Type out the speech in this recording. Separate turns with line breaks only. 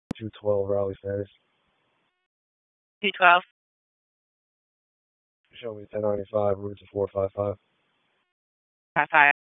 212 Raleigh status.
212.
Show me 1095 roots of 455.
55.